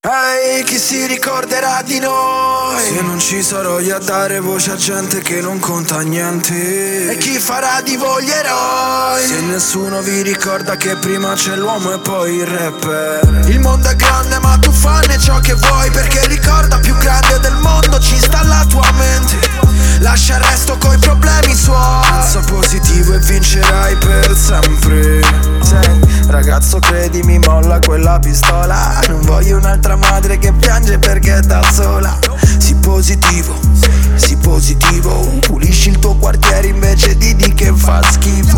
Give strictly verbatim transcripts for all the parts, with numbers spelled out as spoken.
Ehi, chi si ricorderà di noi? Se non ci sarò io a dare voce a gente che non conta niente. E chi farà di voi gli eroi? Se nessuno vi ricorda che prima c'è l'uomo e poi il rapper. Il mondo è grande ma tu fanne ciò che vuoi, perché ricorda più grande del mondo ci sta la tua mente. Lascia il resto coi problemi suoi. Pensa positivo e vincerai per sempre. Sei, ragazzo credimi, molla quella pistola. Non voglio un'altra madre che piange perché è da sola. Sii positivo, sii positivo. Pulisci il tuo quartiere invece di di che fa schifo.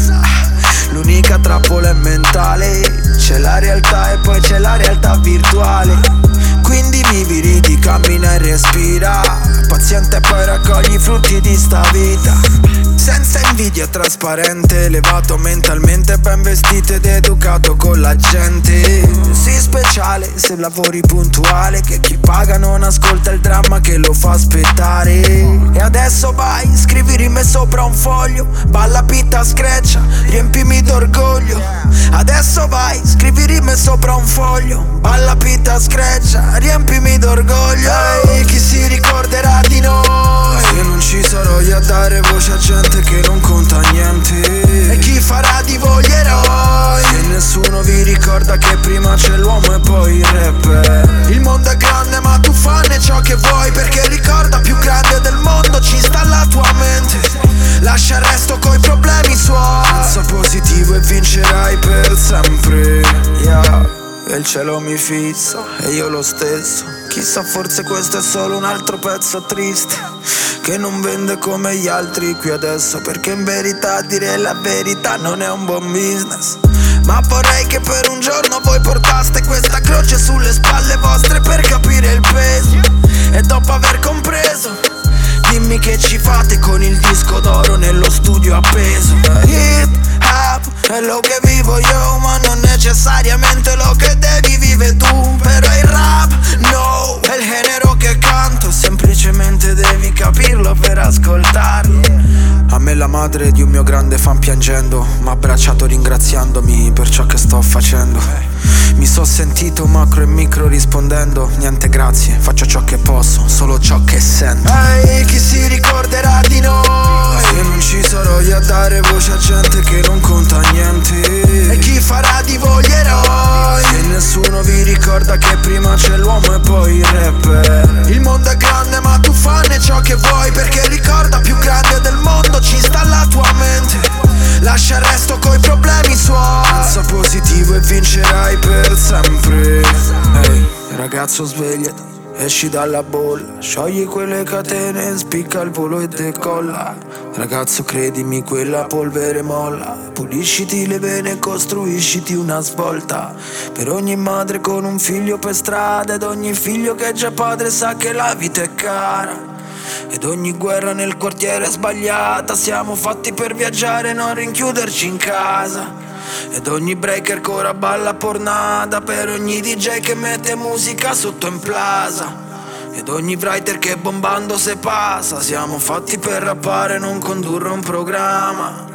L'unica trappola è mentale. C'è la realtà e poi c'è la realtà virtuale. Quindi mi vidi, cammina e respira. Paziente e poi raccogli i frutti di sta vita. Senza invidia, trasparente, elevato mentalmente, ben vestito ed educato con la gente. Sii speciale se lavori puntuale, che chi paga non ascolta il dramma che lo fa aspettare. E adesso vai, scrivi rime sopra un foglio, balla pitta screccia, riempimi d'orgoglio. Adesso vai, scrivi rime sopra un foglio, balla pitta screccia, riempimi d'orgoglio. Ehi, chi si ricorderà di noi? Se non ci sarò io a dare voce a gente che non conta niente. E chi farà di voi gli eroi? Se nessuno vi ricorda che prima c'è l'uomo e poi il rapper. Il mondo è grande ma tu fanne ciò che vuoi, perché ricorda più grande del mondo ci sta la tua mente. Lascia il resto coi problemi suoi. Pensa positivo e vincerai per sempre. Yeah. E il cielo mi fissa e io lo stesso. Chissà, forse questo è solo un altro pezzo triste che non vende come gli altri qui adesso, perché in verità dire la verità non è un buon business. Ma vorrei che per un giorno voi portaste questa croce sulle spalle vostre per capire il peso. E dopo aver compreso, dimmi che ci fate con il disco d'oro nello studio appeso. Hip hop è lo che vivo io, ma non necessariamente lo che devi vivere tu. Però il rap, no, è il genere che canto, semplicemente devi capirlo per ascoltarlo. A me la madre di un mio grande fan piangendo m'ha abbracciato ringraziandomi per ciò che sto facendo. Mi so sentito macro e micro rispondendo: niente grazie, faccio ciò che posso, solo ciò che sento. Ehi, chi si ricorderà di noi? Se non ci sarò io a dare voce a gente che non conta niente. E chi farà di voi gli eroi? Se nessuno vi ricorda che prima c'è l'uomo e poi il rapper. Il mondo è grande ma tu fanne ciò che vuoi, perché ricorda più grande del mondo ci sta la tua mente. Lascia il resto coi problemi suoi. Pensa positivo e vincerai per sempre. Ehi, ragazzo svegliati, esci dalla bolla, sciogli quelle catene, spicca il volo e decolla. Ragazzo credimi, quella polvere molla. Pulisciti le vene, costruisciti una svolta. Per ogni madre con un figlio per strada, ed ogni figlio che è già padre sa che la vita è cara. Ed ogni guerra nel quartiere è sbagliata. Siamo fatti per viaggiare, non rinchiuderci in casa. Ed ogni breaker che ora balla pornata, per ogni D J che mette musica sotto in plaza. Ed ogni writer che bombando se passa. Siamo fatti per rappare, non condurre un programma.